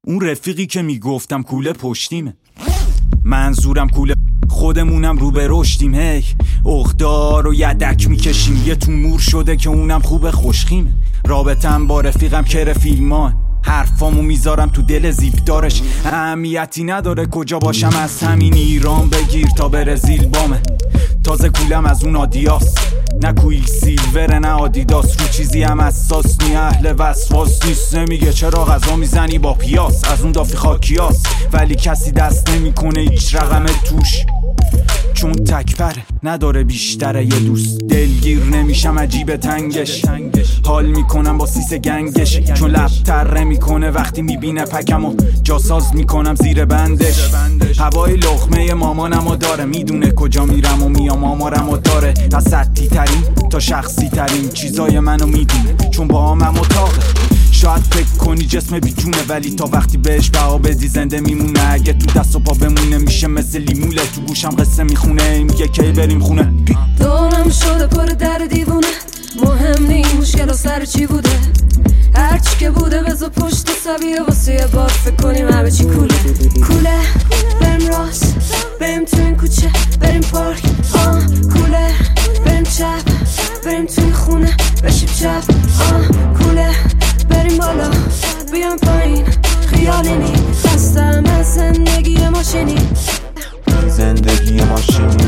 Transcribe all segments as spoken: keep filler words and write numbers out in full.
اون رفیقی که میگفتم کوله پشتیمه، منظورم کوله خودمونم رو به رشدیم. هی اخدار و یدک میکشیم، یه تومور شده که اونم خوبه خوشخیمه. رابطم با رفیقم که رفیلمان، حرفامو میذارم تو دل زیبدارش. اهمیتی نداره کجا باشم، از همین ایران بگیر تا برزیل بامه. تازه کولم از اون آدیاس، نه کویل سیلور نه آدیداس. رو چیزی هم اساس نی، اهل وسواس نیست. نمیگه چرا غذا میزنی با پیاس، از اون دافی خاکیاس. ولی کسی دست نمیکنه هیچ رقم توش، چون تکپره نداره بیشتره یه دوست. دلگیر نمیشم عجیب تنگش، حال میکنم با سیس گنگش. چون لب تره میکنه وقتی میبینه پکمو، جاساز میکنم زیر بندش. هوای لخمه مامانمو داره، میدونه کجا میرم و میام آمارمو داره. از سطحی ترین تا شخصی ترین چیزای منو میدونه، چون با همم اتاقه. شاید فکر کنی جسم بیجونه، ولی تا وقتی بهش بها بدی زنده میمونه. اگه تو دست و پا بمونه میشه مثل لیموله، تو گوشم قصه میخونه میگه کی بریم خونه. دورم شده پر در دیوونه، مهم نی مشکل و سر چی بوده. هرچی که بوده بذار پشت سبیه، واسه یه بار فکر کنیم همه چی کوله. کوله بریم راست، بریم تو این کوچه، بریم پارک. آه کوله بریم چپ، بریم تو این خونه بشیم چپ. آه کوله بریم بالا بیام پایین، خیالی نی خستم از زندگی ماشینی. زندگی ماشینی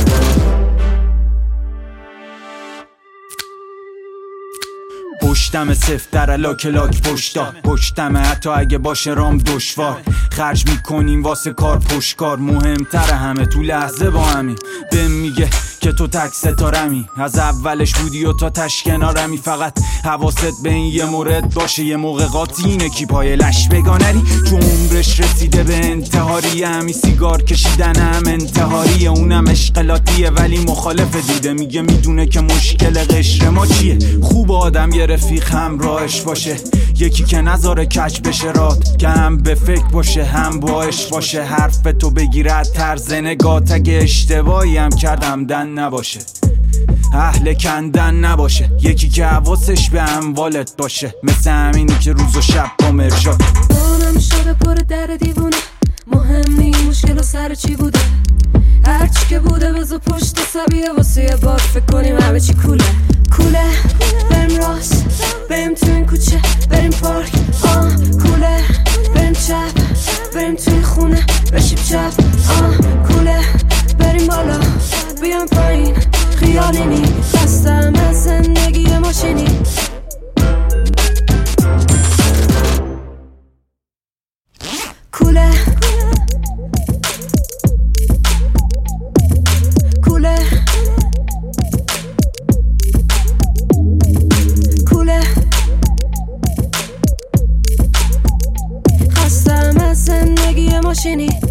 پشتم سفتر لاک لاک پشتا، پشتمه حتی اگه باشه رام دشوار. خرج میکنیم واسه کار پشکار، مهمتره همه تو لحظه با همین. بهم میگه که تو تک ستارمی، از اولش بودی و تا تش کنارمی. فقط حواست به این یه مورد باشه، یه موقع قاطی اینه کی پای لش بگانری. چون عمرش رسیده به انتحاری، همی سیگار کشیدن هم انتحاریه. اونم اشقلاتیه ولی مخالف دیده، میگه میدونه که مشکل قشر ما چیه. خوب آدم یه رفیق همراهش باشه، یکی که نذاره کج بشه رات، که هم به فکر باشه هم باش باشه. حرف تو بگیره طرز نگات، اگه اشتباهی هم کردم دن نباشه، اهل کندن نباشه. یکی که حواسش به اموالت باشه، مثل همینی که روز و شب با مرشاد. دورم شده پر در دیوونه، مهم نی مشکل و سر چی بوده. هرچی که بوده بذار پشت سبیه، واسه یه بار فکر کنیم همه چی کوله. کوله بریم راست، بریم تو این کوچه، بریم پارک. آه کوله بریم چپ، بریم تو این خونه بشیم چپ. آه کوله بریم بالا بیام پایین، خیالی نی خستم از زندگی ماشینی. کوله کوله کوله خستم از زندگی ماشینی.